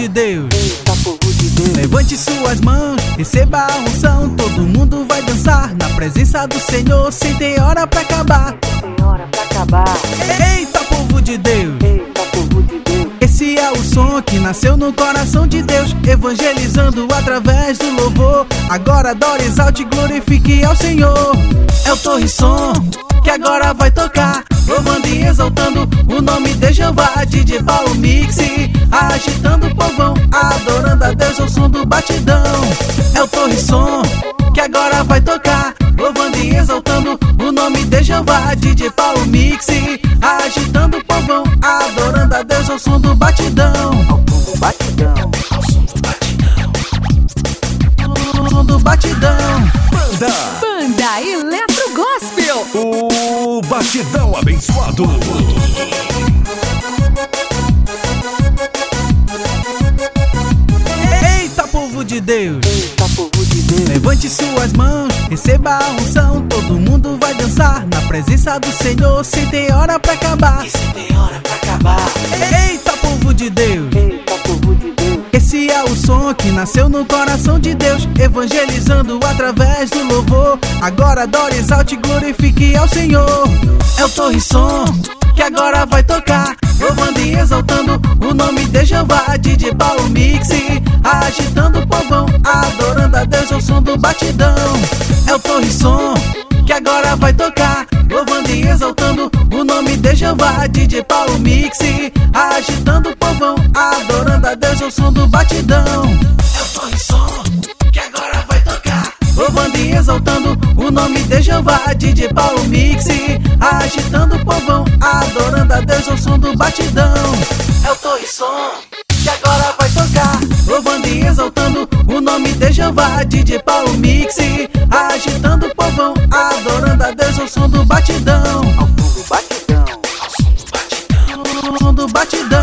de Deus. Eita, povo de Deus. Levante suas mãos, receba a unção. Todo mundo vai dançar na presença do Senhor, sem ter hora pra acabar. Tem hora pra acabar. Eita, povo de Deus. Eita, povo de Deus. Esse é o som que nasceu no coração de Deus, evangelizando através do louvor. Agora adore, exalte e glorifique ao Senhor. É o Torre Som que agora vai tocar, louvando e exaltando o nome de Jeová. DJ Paulo Mix, agitando o povão, adorando a Deus ao som do batidão. É o Torre Som que agora vai tocar, louvando e exaltando o nome de Jeová. DJ Paulo Mix, agitando o povão, adorando a Deus ao som do batidão. Ao som do batidão. Ao som do batidão. Ao som do batidão. Banda Eletro Gospel. O batidão abençoado. Eita, povo de Deus. Eita, povo de Deus. Levante suas mãos, receba a unção. Todo mundo vai dançar na presença do Senhor, sem ter hora pra acabar. E sem ter hora pra acabar. Eita, povo de Deus. Eita, povo de Deus. Esse é o som que nasceu no coração de Deus, evangelizando através do louvor. Agora adore, exalte e glorifique ao Senhor. É o Torre Som que agora vai tocar, louvando e exaltando o nome de Jeová. DJ Paulo Mix, agitando o povão, adorando a Deus ao som do batidão. É o Torre Som que agora vai tocar, louvando e exaltando o nome de Jeová. DJ Paulo Mix, agitando o povão, adorando a Deus ao som do batidão. É o Torre Som que agora vai tocar, louvando e exaltando o nome de Jeová. DJ Paulo Mix, agitando o povão, adorando a Deus ao som do batidão. É o Torre Som que agora vai tocar, louvando e exaltando o nome de Jeová. DJ Paulo Mix, agitando o povão, adorando a Deus ao som do batidão. Ao som do batidão. Ao som do batidão. Ao som do batidão.